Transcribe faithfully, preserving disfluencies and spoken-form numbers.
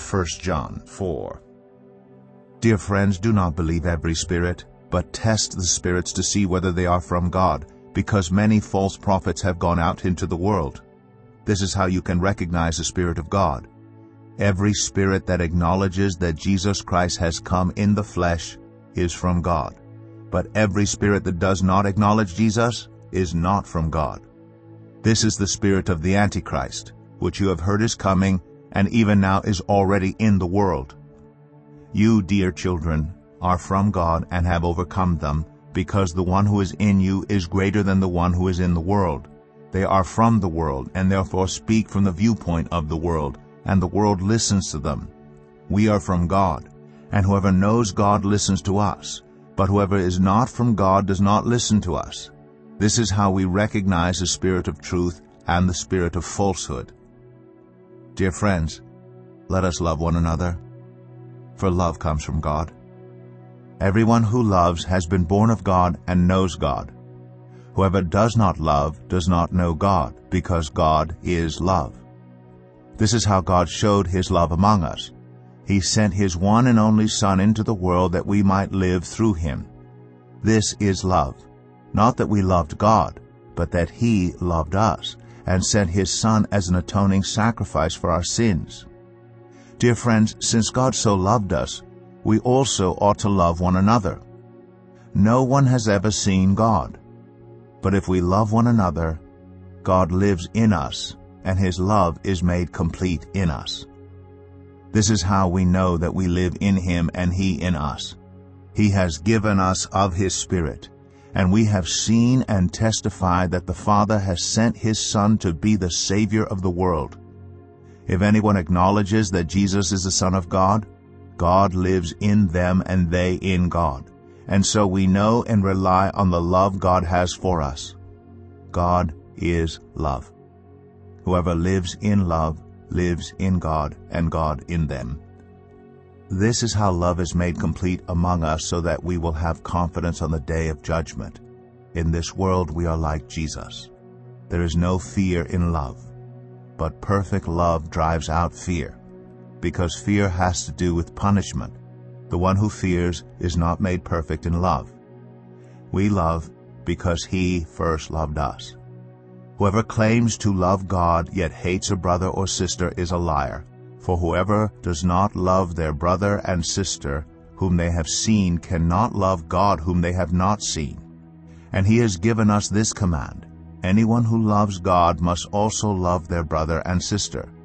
First John four. Dear friends, do not believe every spirit, but test the spirits to see whether they are from God, because many false prophets have gone out into the world. This is how you can recognize the Spirit of God. Every spirit that acknowledges that Jesus Christ has come in the flesh is from God. But every spirit that does not acknowledge Jesus is not from God. This is the spirit of the Antichrist, which you have heard is coming, and even now is already in the world. You, dear children, are from God and have overcome them, because the one who is in you is greater than the one who is in the world. They are from the world, and therefore speak from the viewpoint of the world, and the world listens to them. We are from God, and whoever knows God listens to us, but whoever is not from God does not listen to us. This is how we recognize the spirit of truth and the spirit of falsehood. Dear friends, let us love one another, for love comes from God. Everyone who loves has been born of God and knows God. Whoever does not love does not know God, because God is love. This is how God showed his love among us. He sent his one and only Son into the world that we might live through him. This is love, not that we loved God, but that he loved us and sent his Son as an atoning sacrifice for our sins. Dear friends, since God so loved us, we also ought to love one another. No one has ever seen God. But if we love one another, God lives in us, and his love is made complete in us. This is how we know that we live in him and he in us. He has given us of his Spirit, and we have seen and testified that the Father has sent his Son to be the Savior of the world. If anyone acknowledges that Jesus is the Son of God, God lives in them and they in God. And so we know and rely on the love God has for us. God is love. Whoever lives in love lives in God, and God in them. This is how love is made complete among us, so that we will have confidence on the day of judgment. In this world we are like Jesus. There is no fear in love, but perfect love drives out fear, because fear has to do with punishment. The one who fears is not made perfect in love. We love because he first loved us. Whoever claims to love God yet hates a brother or sister is a liar. For whoever does not love their brother and sister whom they have seen cannot love God whom they have not seen. And he has given us this command: anyone who loves God must also love their brother and sister.